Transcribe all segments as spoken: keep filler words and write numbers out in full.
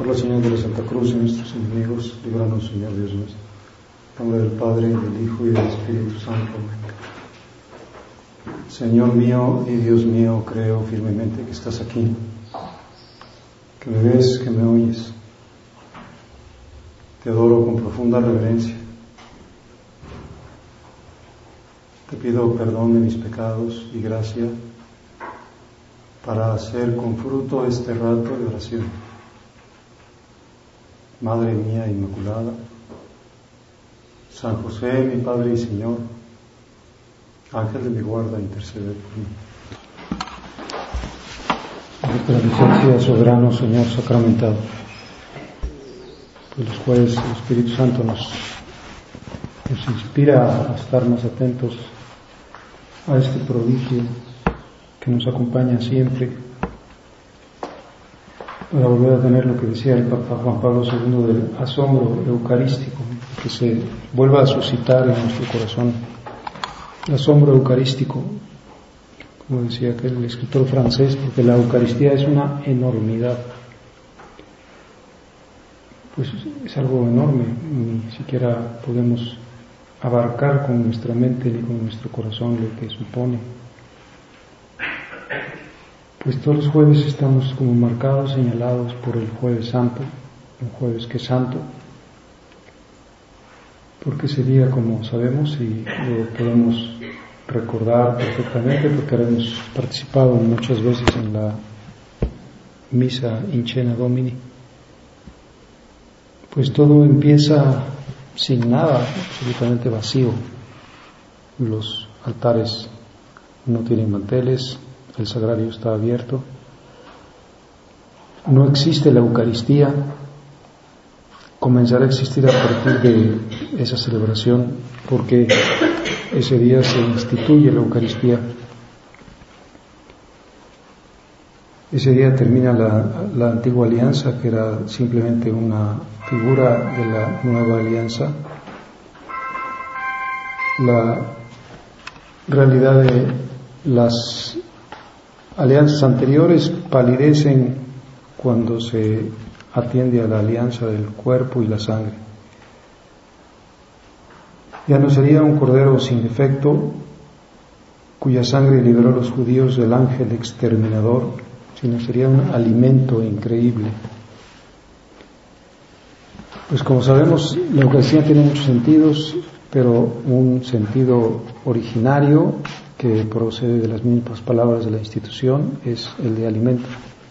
Por la señal de la Santa Cruz y nuestros enemigos, líbranos, Señor Dios nuestro. En nombre del Padre, del Hijo y del Espíritu Santo. Señor mío y Dios mío, creo firmemente que estás aquí, que me ves, que me oyes. Te adoro con profunda reverencia. Te pido perdón de mis pecados y gracia para hacer con fruto este rato de oración. Madre mía Inmaculada, San José, mi Padre y Señor, Ángel de mi guarda, intercede por mí. Nuestra licencia, soberano Señor sacramentado, pues los jueves el Espíritu Santo nos, nos inspira a estar más atentos a este prodigio que nos acompaña siempre, para volver a tener lo que decía el Papa Juan Pablo segundo del asombro eucarístico, que se vuelva a suscitar en nuestro corazón el asombro eucarístico, como decía aquel escritor francés, porque la Eucaristía es una enormidad, pues es algo enorme, ni siquiera podemos abarcar con nuestra mente ni con nuestro corazón lo que supone. Pues todos los jueves estamos como marcados, señalados por el Jueves Santo, un jueves que es santo, porque ese día, como sabemos y lo podemos recordar perfectamente, porque hemos participado muchas veces en la misa in cena Domini, pues todo empieza sin nada, absolutamente vacío. Los altares no tienen manteles, el sagrario está abierto, no existe la Eucaristía, comenzará a existir a partir de esa celebración, porque ese día se instituye la Eucaristía. Ese día termina la, la antigua alianza, que era simplemente una figura de la nueva alianza. La realidad de las alianzas anteriores palidecen cuando se atiende a la alianza del cuerpo y la sangre. Ya no sería un cordero sin defecto, cuya sangre liberó a los judíos del ángel exterminador, sino sería un alimento increíble. Pues como sabemos, la Eucaristía tiene muchos sentidos, pero un sentido originario que procede de las mismas palabras de la institución es el de alimento.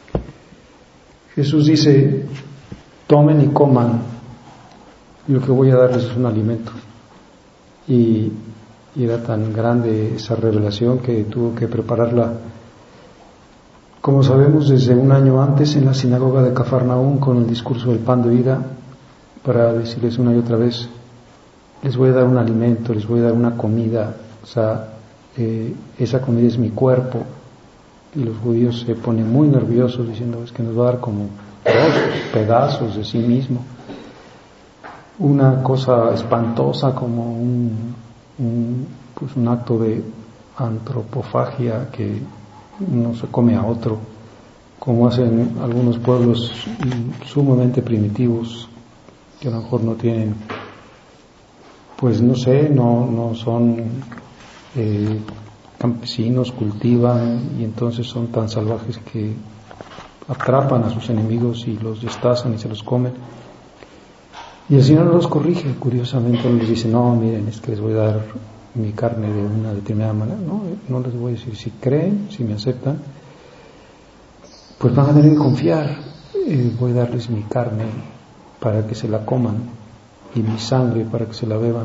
Jesús dice: tomen y coman, y lo que voy a darles es un alimento. Y, y era tan grande esa revelación que tuvo que prepararla, como sabemos, desde un año antes en la sinagoga de Cafarnaúm, con el discurso del pan de vida, para decirles una y otra vez: les voy a dar un alimento, les voy a dar una comida, o sea, eh, esa comida es mi cuerpo. Y los judíos se ponen muy nerviosos diciendo: es que nos va a dar como trozos, pedazos de sí mismo, una cosa espantosa, como un, un, pues un acto de antropofagia, que uno se come a otro, como hacen algunos pueblos sumamente primitivos, que a lo mejor no tienen, pues no sé, no, no son eh, campesinos, cultivan, y entonces son tan salvajes que atrapan a sus enemigos y los destazan y se los comen. Y el Señor los corrige, curiosamente les dice: no, miren, es que les voy a dar mi carne de una determinada manera. No, no les voy a decir, si creen, si me aceptan, pues van a tener que confiar. Eh, voy a darles mi carne para que se la coman y mi sangre para que se la beban.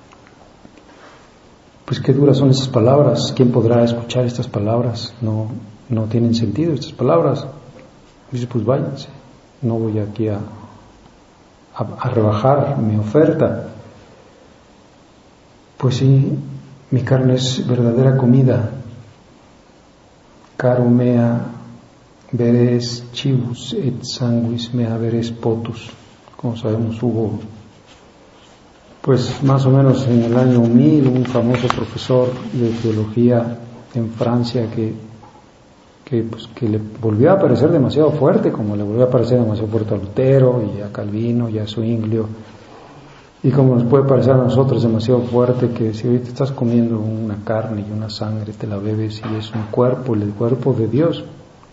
Pues qué duras son esas palabras. ¿Quién podrá escuchar estas palabras? No, no tienen sentido estas palabras. Dice: pues váyanse, no voy aquí a, a, a rebajar mi oferta. Pues sí, mi carne es verdadera comida. Caro mea veres chivus et sanguis mea veres potus. Como sabemos, hubo, pues más o menos en el año mil, un famoso profesor de teología en Francia que que, pues, que le volvió a parecer demasiado fuerte, como le volvió a parecer demasiado fuerte a Lutero y a Calvino y a Zwinglio, y como nos puede parecer a nosotros demasiado fuerte que si ahorita estás comiendo una carne y una sangre, te la bebes y es un cuerpo, el cuerpo de Dios.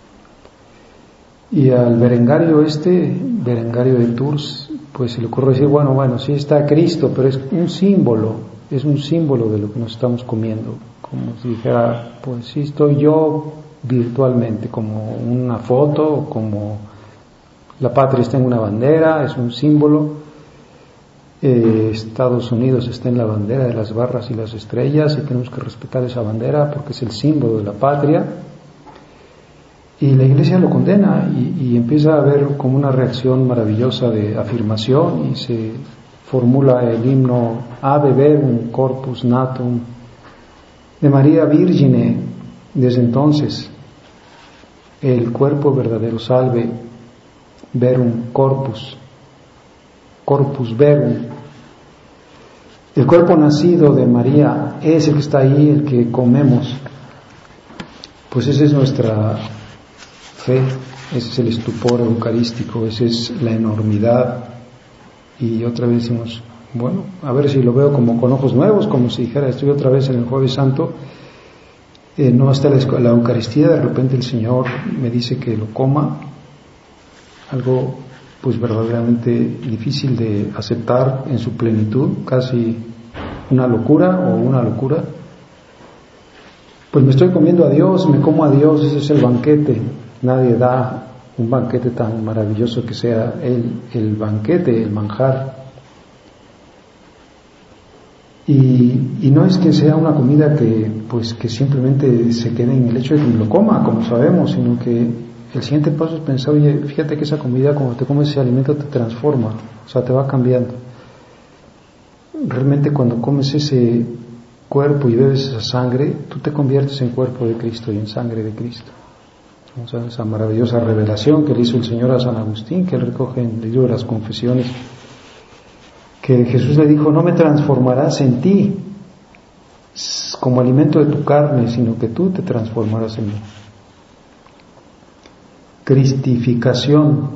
Y al Berengario este, Berengario de Tours, pues se le ocurre decir, bueno, bueno, sí está Cristo, pero es un símbolo, es un símbolo de lo que nos estamos comiendo, como si dijera, pues sí estoy yo virtualmente, como una foto, como la patria está en una bandera, es un símbolo. Eh, Estados Unidos está en la bandera de las barras y las estrellas y tenemos que respetar esa bandera porque es el símbolo de la patria, y la Iglesia lo condena y, y empieza a haber como una reacción maravillosa de afirmación y se formula el himno Ave Verum Corpus Natum de María Virgine. Desde entonces el cuerpo verdadero salve, Verum Corpus, Corpus Verum. El cuerpo nacido de María es el que está ahí, el que comemos. Pues esa es nuestra fe, ese es el estupor eucarístico, esa es la enormidad. Y otra vez decimos, bueno, a ver si lo veo como con ojos nuevos, como si dijera, estoy otra vez en el Jueves Santo, eh, no está la, la Eucaristía, de repente el Señor me dice que lo coma, algo pues verdaderamente difícil de aceptar en su plenitud, casi una locura o una locura. Pues me estoy comiendo a Dios, me como a Dios, ese es el banquete. Nadie da un banquete tan maravilloso que sea el, el banquete, el manjar. Y, y no es que sea una comida que pues que simplemente se quede en el hecho de que me lo coma, como sabemos, sino que el siguiente paso es pensar, oye, fíjate que esa comida, cuando te comes ese alimento, te transforma, o sea, te va cambiando. Realmente cuando comes ese cuerpo y bebes esa sangre, tú te conviertes en cuerpo de Cristo y en sangre de Cristo. O sea, esa maravillosa revelación que le hizo el Señor a San Agustín, que él recoge en el libro de las Confesiones, que Jesús le dijo, no me transformarás en ti como alimento de tu carne, sino que tú te transformarás en mí. Cristificación.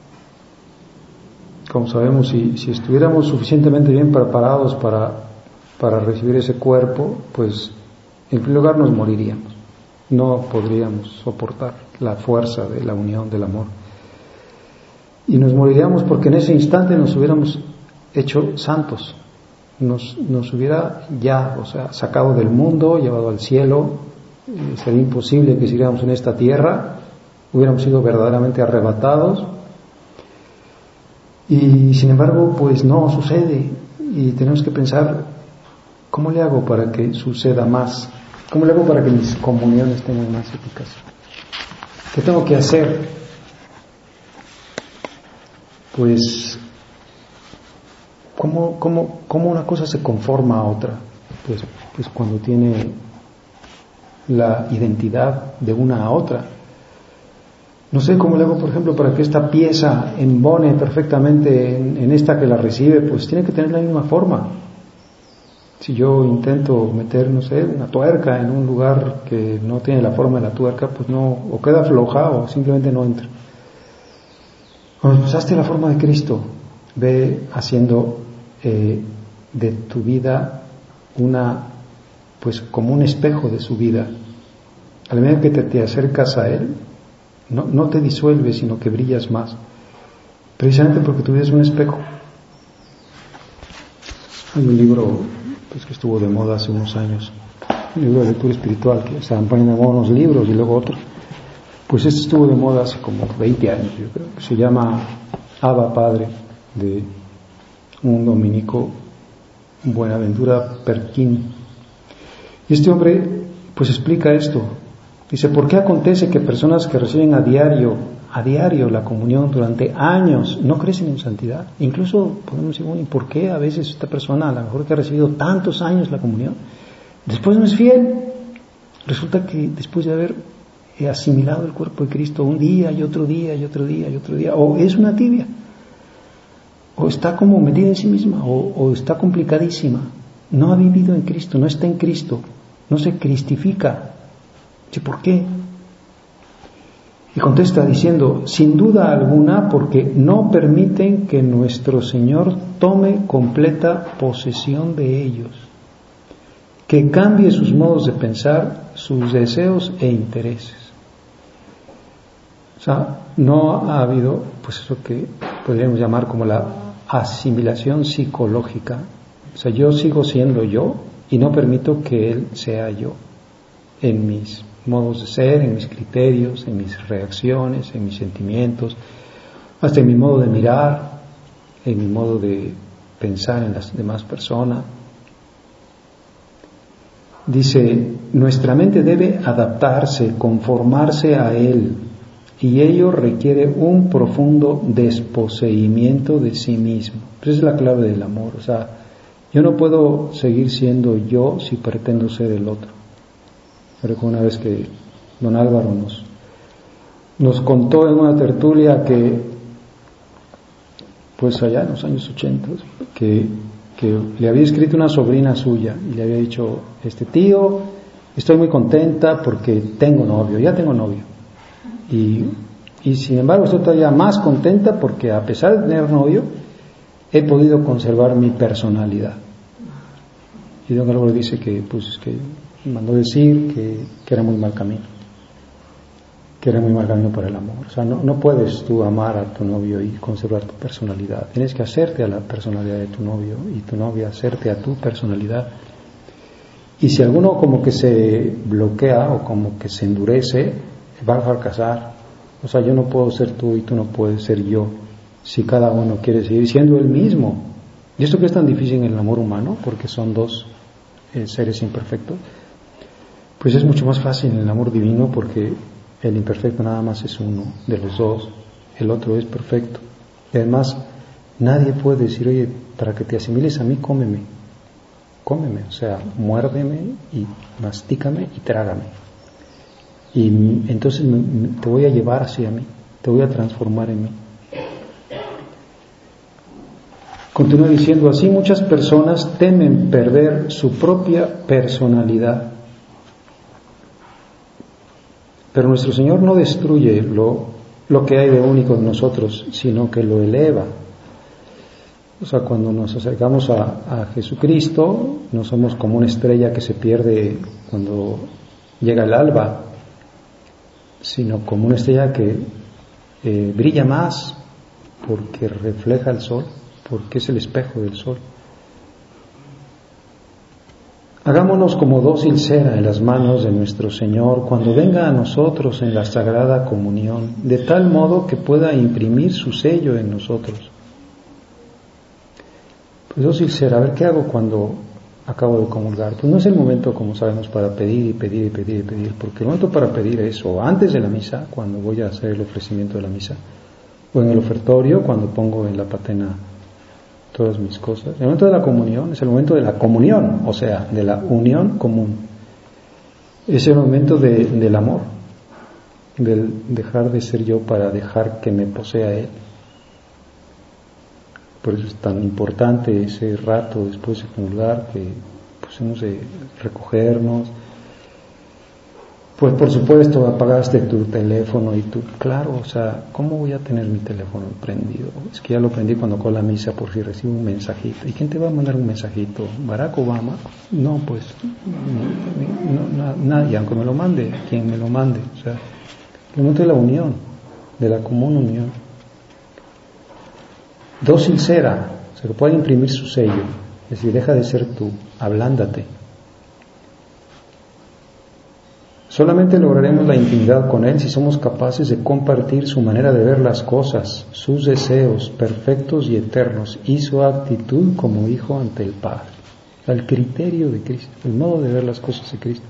Como sabemos, si, si estuviéramos suficientemente bien preparados para, para recibir ese cuerpo, pues en primer lugar nos moriríamos, no podríamos soportar la fuerza de la unión del amor, y nos moriríamos porque en ese instante nos hubiéramos hecho santos, nos, nos hubiera ya, o sea, sacado del mundo, llevado al cielo. Eh, sería imposible que siguiéramos en esta tierra, hubiéramos sido verdaderamente arrebatados. Y sin embargo, pues no sucede, y tenemos que pensar, ¿cómo le hago para que suceda más? ¿Cómo le hago para que mis comuniones tengan más eficacia? ¿Qué tengo que hacer? Pues, ¿cómo, cómo, cómo una cosa se conforma a otra? Pues, pues cuando tiene la identidad de una a otra. No sé cómo le hago, por ejemplo, para que esta pieza embone perfectamente en, en esta que la recibe, pues tiene que tener la misma forma. Si yo intento meter, no sé, una tuerca en un lugar que no tiene la forma de la tuerca, pues no, o queda floja o simplemente no entra. Cuando pues hazte la forma de Cristo, ve haciendo eh, de tu vida una, pues como un espejo de su vida. A la medida que te, te acercas a Él, No, no te disuelves, sino que brillas más, precisamente porque tu vida es un espejo. Hay un libro pues, que estuvo de moda hace unos años, un libro de lectura espiritual, que se ponen de moda unos libros y luego otros. Pues este estuvo de moda hace como veinte años, yo creo, que se llama Abba Padre, de un dominico, Buenaventura Perquín. Y este hombre pues explica esto. Dice, ¿por qué acontece que personas que reciben a diario, a diario la comunión durante años no crecen en santidad? Incluso podemos decir, bueno, ¿y por qué a veces esta persona, a lo mejor que ha recibido tantos años la comunión, después no es fiel? Resulta que después de haber asimilado el cuerpo de Cristo un día y otro día y otro día y otro día, o es una tibia, o está como metida en sí misma, o, o está complicadísima, no ha vivido en Cristo, no está en Cristo, no se cristifica. ¿Por qué? Y contesta diciendo, sin duda alguna, porque no permiten que nuestro Señor tome completa posesión de ellos, que cambie sus modos de pensar, sus deseos e intereses. O sea, no ha habido, pues eso que podríamos llamar como la asimilación psicológica. O sea, yo sigo siendo yo y no permito que Él sea yo en mis modos de ser, en mis criterios, en mis reacciones, en mis sentimientos, hasta en mi modo de mirar, en mi modo de pensar en las demás personas. Dice, nuestra mente debe adaptarse, conformarse a Él, y ello requiere un profundo desposeimiento de sí mismo. Esa es la clave del amor. O sea, yo no puedo seguir siendo yo si pretendo ser el otro. Recuerdo una vez que don Álvaro nos, nos contó en una tertulia que, pues allá en los años ochenta, que, que le había escrito una sobrina suya y le había dicho, este tío, estoy muy contenta porque tengo novio, ya tengo novio. Y, y sin embargo estoy todavía más contenta porque a pesar de tener novio, he podido conservar mi personalidad. Y don Álvaro dice que, pues, que mandó decir que, que era muy mal camino, que era muy mal camino para el amor. O sea, no, no puedes tú amar a tu novio y conservar tu personalidad. Tienes que hacerte a la personalidad de tu novio y tu novia hacerte a tu personalidad. Y si alguno como que se bloquea o como que se endurece, va a fracasar. O sea, yo no puedo ser tú y tú no puedes ser yo si cada uno quiere seguir siendo él mismo. Y esto que es tan difícil en el amor humano, porque son dos eh, seres imperfectos, pues es mucho más fácil en el amor divino, porque el imperfecto nada más es uno de los dos, el otro es perfecto. Y además nadie puede decir, oye, para que te asimiles a mí, cómeme, cómeme, o sea, muérdeme y mastícame y trágame. Y entonces te voy a llevar hacia mí, te voy a transformar en mí. Continúa diciendo, así muchas personas temen perder su propia personalidad. Pero nuestro Señor no destruye lo, lo que hay de único en nosotros, sino que lo eleva. O sea, cuando nos acercamos a, a Jesucristo, no somos como una estrella que se pierde cuando llega el alba, sino como una estrella que eh, brilla más porque refleja el sol, porque es el espejo del sol. Hagámonos como dócil cera en las manos de nuestro Señor cuando venga a nosotros en la Sagrada Comunión, de tal modo que pueda imprimir su sello en nosotros. Pues dócil cera, a ver, ¿qué hago cuando acabo de comulgar? Pues no es el momento, como sabemos, para pedir y pedir y pedir y pedir, porque el momento para pedir es o antes de la misa, cuando voy a hacer el ofrecimiento de la misa, o en el ofertorio, cuando pongo en la patena todas mis cosas. El momento de la comunión es el momento de la comunión, o sea, de la unión común. Es el momento de, del amor, del dejar de ser yo para dejar que me posea Él. Por eso es tan importante ese rato después de comulgar, que pues hemos de recogernos. Pues por supuesto apagaste tu teléfono y tú, claro, o sea, ¿cómo voy a tener mi teléfono prendido? Es que ya lo prendí cuando con la misa por si recibo un mensajito. ¿Y quién te va a mandar un mensajito? ¿Barack Obama? No, pues no, no, nadie, aunque me lo mande, quien me lo mande. O sea, el momento de la unión, de la común unión. Dócil cera, se le puede imprimir su sello, es decir, deja de ser tú, ablándate. Solamente lograremos la intimidad con Él si somos capaces de compartir su manera de ver las cosas, sus deseos perfectos y eternos y su actitud como hijo ante el Padre. El criterio de Cristo, el modo de ver las cosas de Cristo.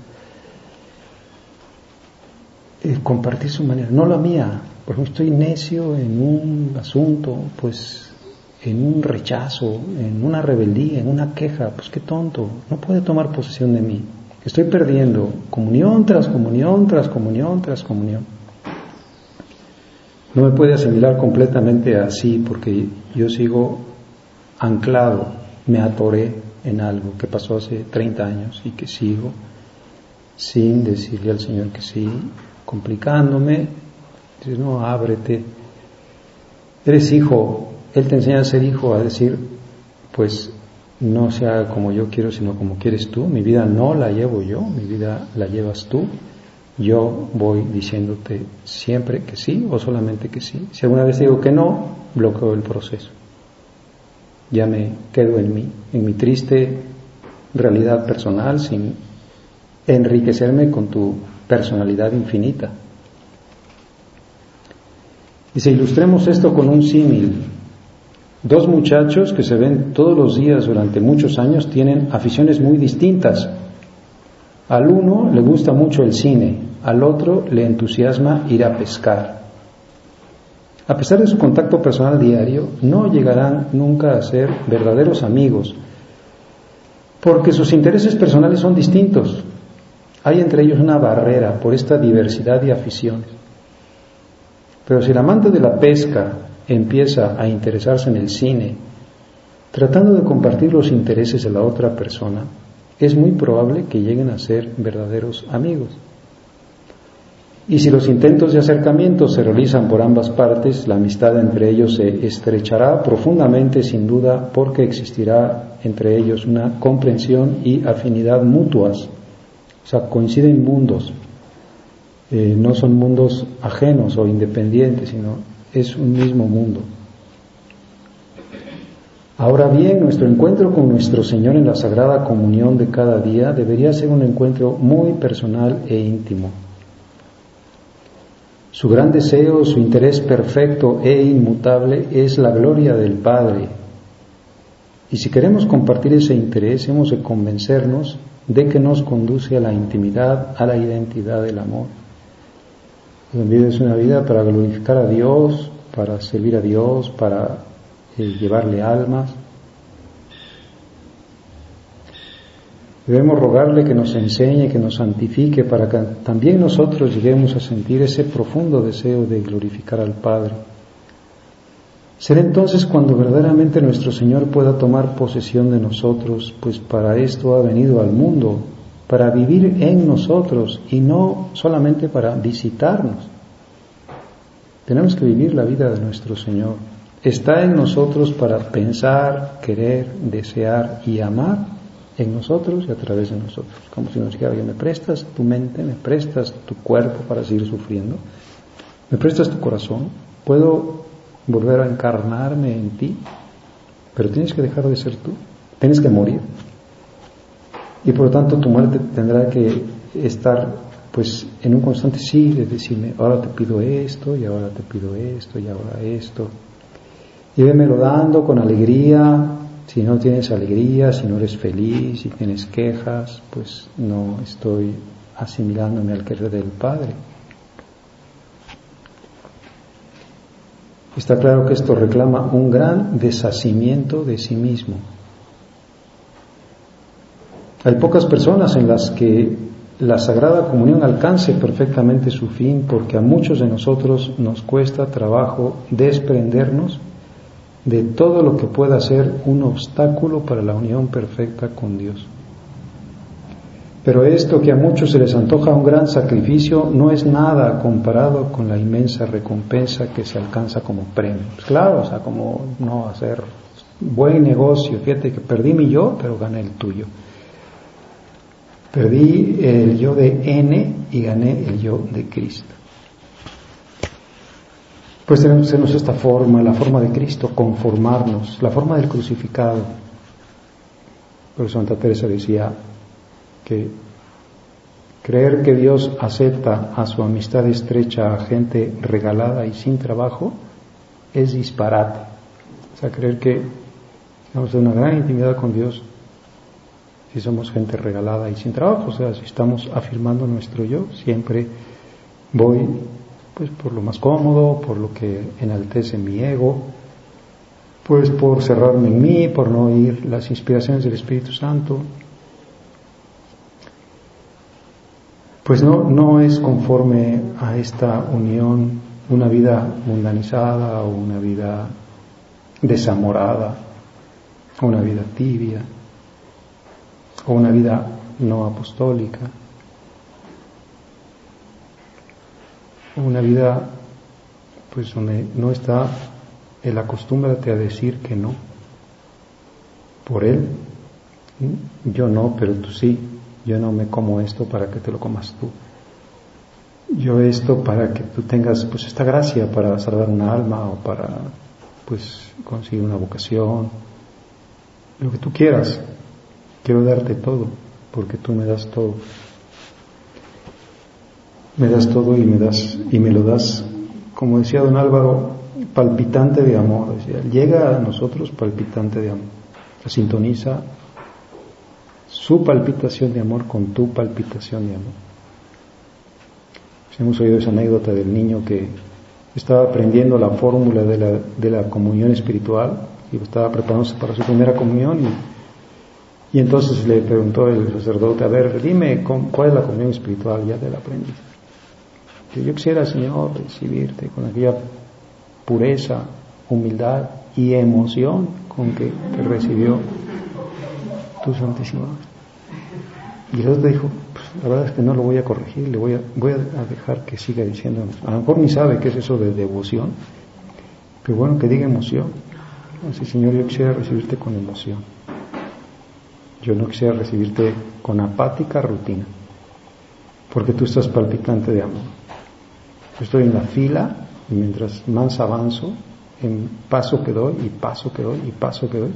Eh, compartir su manera, no la mía. Por ejemplo, estoy necio en un asunto, pues en un rechazo, en una rebeldía, en una queja, pues qué tonto, no puede tomar posesión de mí. Estoy perdiendo comunión tras comunión, tras comunión, tras comunión. No me puede asimilar completamente así porque yo sigo anclado, me atoré en algo que pasó hace treinta años y que sigo sin decirle al Señor que sí, complicándome. Dices, no, ábrete. Eres hijo. Él te enseña a ser hijo, a decir, pues no se haga como yo quiero, sino como quieres tú. Mi vida no la llevo yo, mi vida la llevas tú. Yo voy diciéndote siempre que sí o solamente que sí. Si alguna vez digo que no, bloqueo el proceso. Ya me quedo en mí, en mi triste realidad personal, sin enriquecerme con tu personalidad infinita. Y si ilustremos esto con un símil, dos muchachos que se ven todos los días durante muchos años tienen aficiones muy distintas. Al uno le gusta mucho el cine, al otro le entusiasma ir a pescar. A pesar de su contacto personal diario, no llegarán nunca a ser verdaderos amigos, porque sus intereses personales son distintos. Hay entre ellos una barrera por esta diversidad de aficiones. Pero si el amante de la pesca empieza a interesarse en el cine, tratando de compartir los intereses de la otra persona, es muy probable que lleguen a ser verdaderos amigos. Y si los intentos de acercamiento se realizan por ambas partes, la amistad entre ellos se estrechará profundamente, sin duda, porque existirá entre ellos una comprensión y afinidad mutuas. O sea, coinciden mundos. Eh, no son mundos ajenos o independientes, sino es un mismo mundo. Ahora bien, nuestro encuentro con nuestro Señor en la Sagrada Comunión de cada día debería ser un encuentro muy personal e íntimo. Su gran deseo, su interés perfecto e inmutable es la gloria del Padre. Y si queremos compartir ese interés, hemos de convencernos de que nos conduce a la intimidad, a la identidad del amor. La vida es una vida para glorificar a Dios, para servir a Dios, para eh, llevarle almas. Debemos rogarle que nos enseñe, que nos santifique, para que también nosotros lleguemos a sentir ese profundo deseo de glorificar al Padre. Será entonces cuando verdaderamente nuestro Señor pueda tomar posesión de nosotros, pues para esto ha venido al mundo, para vivir en nosotros y no solamente para visitarnos. Tenemos que vivir la vida de nuestro Señor. Está en nosotros para pensar, querer, desear y amar en nosotros y a través de nosotros. Como si nos dijera, oye, ¿me prestas tu mente? ¿Me prestas tu cuerpo para seguir sufriendo? ¿Me prestas tu corazón? ¿Puedo volver a encarnarme en ti? Pero tienes que dejar de ser tú. Tienes que morir. Y por lo tanto tu muerte tendrá que estar pues en un constante sí de decirme, ahora te pido esto, y ahora te pido esto, y ahora esto. Y vémelo dando con alegría. Si no tienes alegría, si no eres feliz, si tienes quejas, pues no estoy asimilándome al querer del Padre. Está claro que esto reclama un gran deshacimiento de sí mismo. Hay pocas personas en las que la Sagrada Comunión alcance perfectamente su fin, porque a muchos de nosotros nos cuesta trabajo desprendernos de todo lo que pueda ser un obstáculo para la unión perfecta con Dios. Pero esto que a muchos se les antoja un gran sacrificio no es nada comparado con la inmensa recompensa que se alcanza como premio. Pues claro, o sea, como no hacer buen negocio. Fíjate que perdí mi yo, pero gané el tuyo. Perdí el yo de N y gané el yo de Cristo. Pues tenemos que hacernos esta forma, la forma de Cristo, conformarnos, la forma del crucificado. Por eso Santa Teresa decía que creer que Dios acepta a su amistad estrecha a gente regalada y sin trabajo es disparate. O sea, creer que vamos a tener una gran intimidad con Dios si somos gente regalada y sin trabajo, o sea, si estamos afirmando nuestro yo, siempre voy pues por lo más cómodo, por lo que enaltece mi ego, pues por cerrarme en mí, por no oír las inspiraciones del Espíritu Santo. Pues no, no es conforme a esta unión una vida mundanizada o una vida desamorada, o una vida tibia, o una vida no apostólica, una vida pues donde no está el acostúmbrate a decir que no. Por él, yo no, pero tú sí. Yo no me como esto para que te lo comas tú. Yo esto para que tú tengas pues esta gracia para salvar una alma o para pues conseguir una vocación, lo que tú quieras. Quiero darte todo porque tú me das todo. Me das todo y me das y me lo das, como decía don Álvaro, palpitante de amor. Decía, llega a nosotros palpitante de amor. Se sintoniza su palpitación de amor con tu palpitación de amor. Hemos oído esa anécdota del niño que estaba aprendiendo la fórmula de la, de la comunión espiritual y estaba preparándose para su primera comunión y, y entonces le preguntó el sacerdote, a ver, dime cuál es la comunión espiritual, ya te la aprendí. Yo quisiera, Señor, recibirte con aquella pureza, humildad y emoción con que te recibió tu Santísimo. Y el otro dijo, pues, la verdad es que no lo voy a corregir, le voy a, voy a dejar que siga diciendo. A lo mejor ni sabe qué es eso de devoción, pero bueno, que diga emoción. Así, Señor, yo quisiera recibirte con emoción. Yo no quisiera recibirte con apática rutina, porque tú estás palpitante de amor. Yo estoy en la fila y mientras más avanzo, en paso que doy y paso que doy y paso que doy,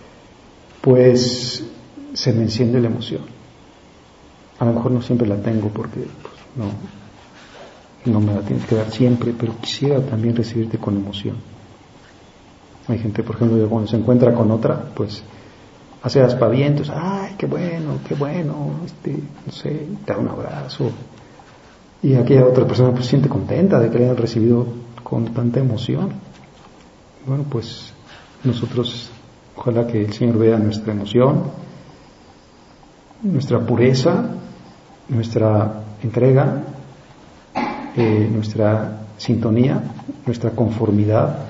pues se me enciende la emoción. A lo mejor no siempre la tengo porque pues, no, no me la tienes que dar siempre, pero quisiera también recibirte con emoción. Hay gente, por ejemplo, que cuando se encuentra con otra, pues hace aspavientos, ay, qué bueno, qué bueno, este, no sé, te da un abrazo. Y aquella otra persona pues se siente contenta de que le hayan recibido con tanta emoción. Bueno, pues nosotros, ojalá que el Señor vea nuestra emoción, nuestra pureza, nuestra entrega, eh, nuestra sintonía, nuestra conformidad.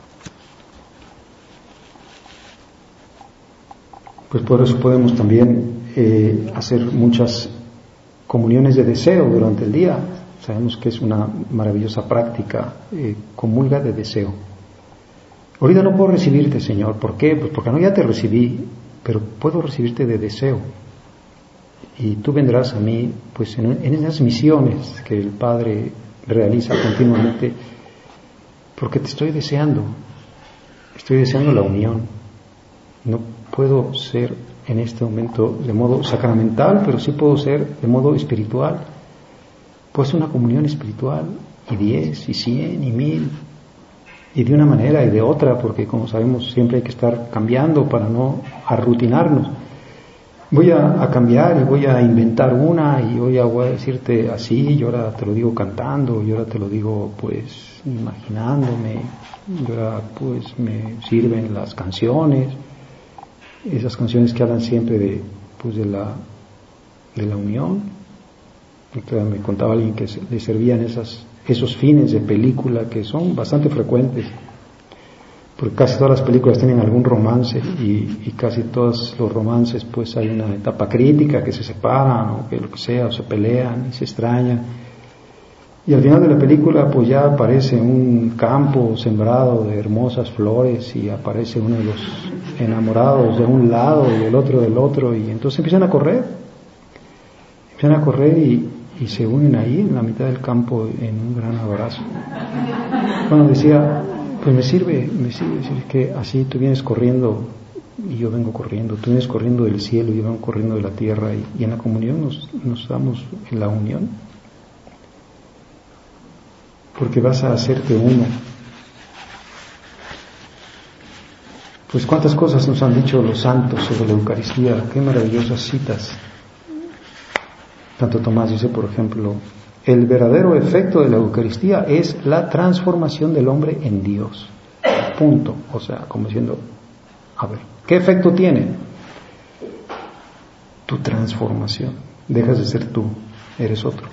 Pues por eso podemos también eh, hacer muchas comuniones de deseo durante el día. Sabemos que es una maravillosa práctica, eh, comulga de deseo. Ahorita no puedo recibirte, Señor. ¿Por qué? Pues porque no, ya te recibí, pero puedo recibirte de deseo. Y tú vendrás a mí, pues en, en esas misiones que el Padre realiza continuamente, porque te estoy deseando. Estoy deseando la unión. No puedo ser en este momento de modo sacramental, pero sí puedo ser de modo espiritual. Pues una comunión espiritual, y diez, y cien, y mil, y de una manera y de otra, porque como sabemos siempre hay que estar cambiando para no arrutinarnos. Voy a, a cambiar y voy a inventar una, y hoy voy a decirte así, y ahora te lo digo cantando, y ahora te lo digo pues imaginándome, y ahora pues me sirven las canciones, esas canciones que hablan siempre de pues de la de la unión. Entonces, me contaba alguien que le servían esas esos fines de película que son bastante frecuentes, porque casi todas las películas tienen algún romance y, y casi todos los romances pues hay una etapa crítica, que se separan o que lo que sea, o se pelean y se extrañan, y al final de la película pues ya aparece un campo sembrado de hermosas flores y aparece uno de los enamorados de un lado y el otro del otro, y entonces empiezan a correr empiezan a correr y y se unen ahí en la mitad del campo en un gran abrazo. Bueno, decía, pues me sirve, me sirve decir que así tú vienes corriendo y yo vengo corriendo, tú vienes corriendo del cielo y yo vengo corriendo de la tierra, y, y en la comunión nos, nos damos en la unión, porque vas a hacerte uno. Pues cuántas cosas nos han dicho los santos sobre la Eucaristía, qué maravillosas citas. Santo Tomás dice, por ejemplo, el verdadero efecto de la Eucaristía es la transformación del hombre en Dios. Punto. O sea, como diciendo, a ver, ¿qué efecto tiene? Tu transformación. Dejas de ser tú, eres otro.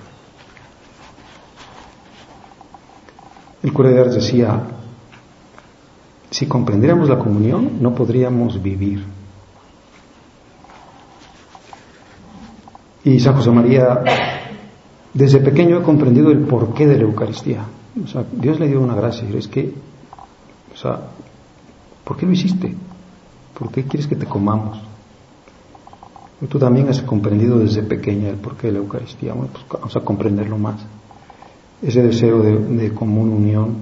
El cura de Ars decía, si comprendiéramos la comunión, no podríamos vivir. Y San José María, desde pequeño he comprendido el porqué de la Eucaristía. O sea, Dios le dio una gracia. Es que, o sea, ¿por qué lo hiciste? ¿Por qué quieres que te comamos? Y tú también has comprendido desde pequeña el porqué de la Eucaristía. Bueno, pues vamos a comprenderlo más. Ese deseo de, de común unión.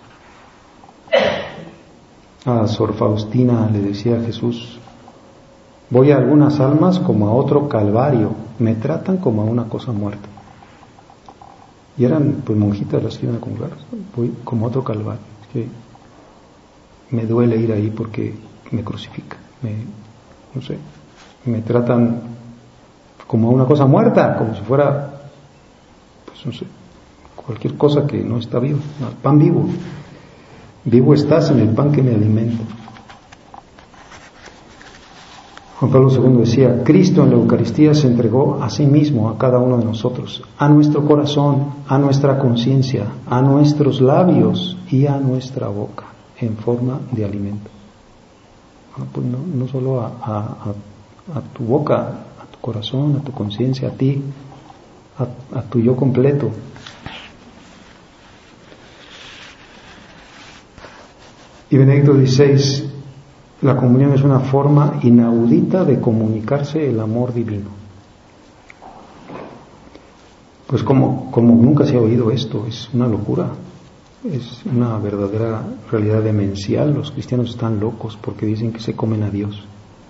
A Sor Faustina le decía a Jesús: voy a algunas almas como a otro calvario, me tratan como a una cosa muerta. Y eran pues monjitas las que iban a comulgar. Voy como a otro calvario. Es que me duele ir ahí porque me crucifican, me, no sé, me tratan como a una cosa muerta, como si fuera, pues no sé, cualquier cosa que no está vivo, no, pan vivo. Vivo estás en el pan que me alimenta. Juan Pablo segundo decía: Cristo en la Eucaristía se entregó a sí mismo a cada uno de nosotros, a nuestro corazón, a nuestra conciencia, a nuestros labios y a nuestra boca, en forma de alimento. Ah, pues no, no solo a, a, a, a tu boca, a tu corazón, a tu conciencia, a ti, a, a tu yo completo. Y Benedicto dieciséis: la comunión es una forma inaudita de comunicarse el amor divino. Pues como, como nunca se ha oído esto, es una locura, es una verdadera realidad demencial. Los cristianos están locos porque dicen que se comen a Dios.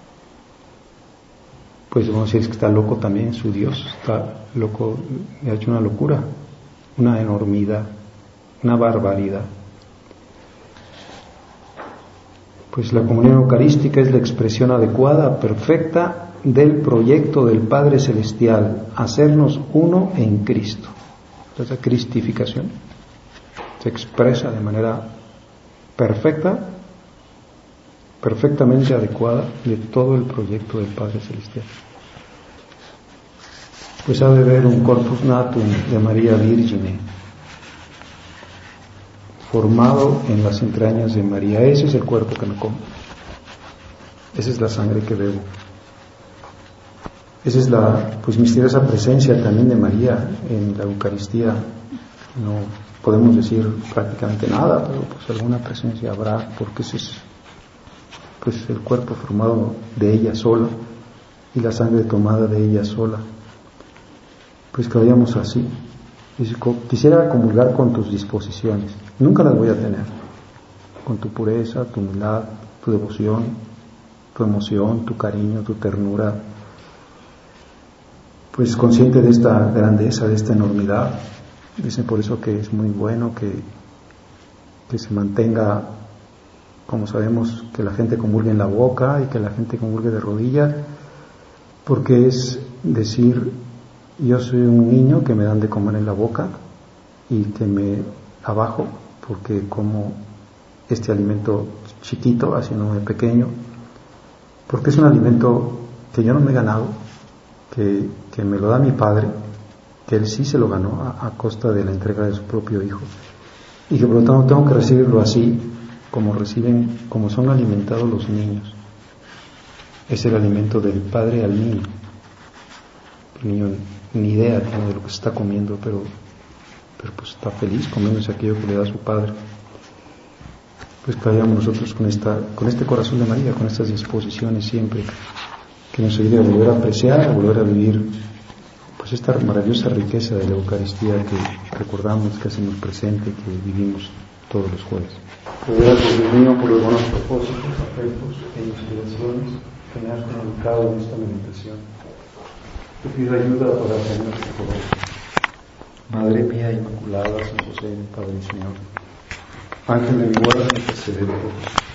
Pues vamos a decir, es que está loco también su Dios, está loco, le ha hecho una locura, una enormidad, una barbaridad. Pues la comunión eucarística es la expresión adecuada, perfecta del proyecto del Padre Celestial, hacernos uno en Cristo. Esa cristificación se expresa de manera perfecta, perfectamente adecuada de todo el proyecto del Padre Celestial. Pues ha de haber un corpus natum de María Virgine, formado en las entrañas de María. Ese es el cuerpo que me como. Esa es la sangre que bebo. Esa es la, pues, misteriosa presencia también de María en la Eucaristía. No podemos decir prácticamente nada, pero pues alguna presencia habrá, porque ese es, pues, el cuerpo formado de ella sola y la sangre tomada de ella sola. Pues que vayamos así. Quisiera comulgar con tus disposiciones. Nunca las voy a tener. Con tu pureza, tu humildad, tu devoción, tu emoción, tu cariño, tu ternura. Pues consciente de esta grandeza, de esta enormidad. Dicen por eso que es muy bueno que, que se mantenga, como sabemos, que la gente comulgue en la boca y que la gente comulgue de rodillas, porque es decir: yo soy un niño que me dan de comer en la boca y que me abajo porque como este alimento chiquito, así no es pequeño, porque es un alimento que yo no me he ganado, que, que me lo da mi Padre, que Él sí se lo ganó a, a costa de la entrega de su propio Hijo, y que por lo tanto tengo que recibirlo así como reciben, como son alimentados los niños. Es el alimento del Padre al niño. El niño ni idea tiene de lo que se está comiendo, pero, pero pues está feliz comiéndose aquello que le da su Padre. Pues que vayamos nosotros con esta, con este corazón de María, con estas disposiciones siempre, que nos ayude a volver a apreciar, a volver a vivir pues esta maravillosa riqueza de la Eucaristía que recordamos, que hacemos presente, que vivimos todos los jueves. Gracias, Dios mío, por los buenos propósitos, afectos e inspiraciones que me has comunicado en esta meditación. Te pido ayuda para tener este corazón. Madre mía Inmaculada, San José, Padre y Señor, Ángel de mi guarda, intercede por nosotros.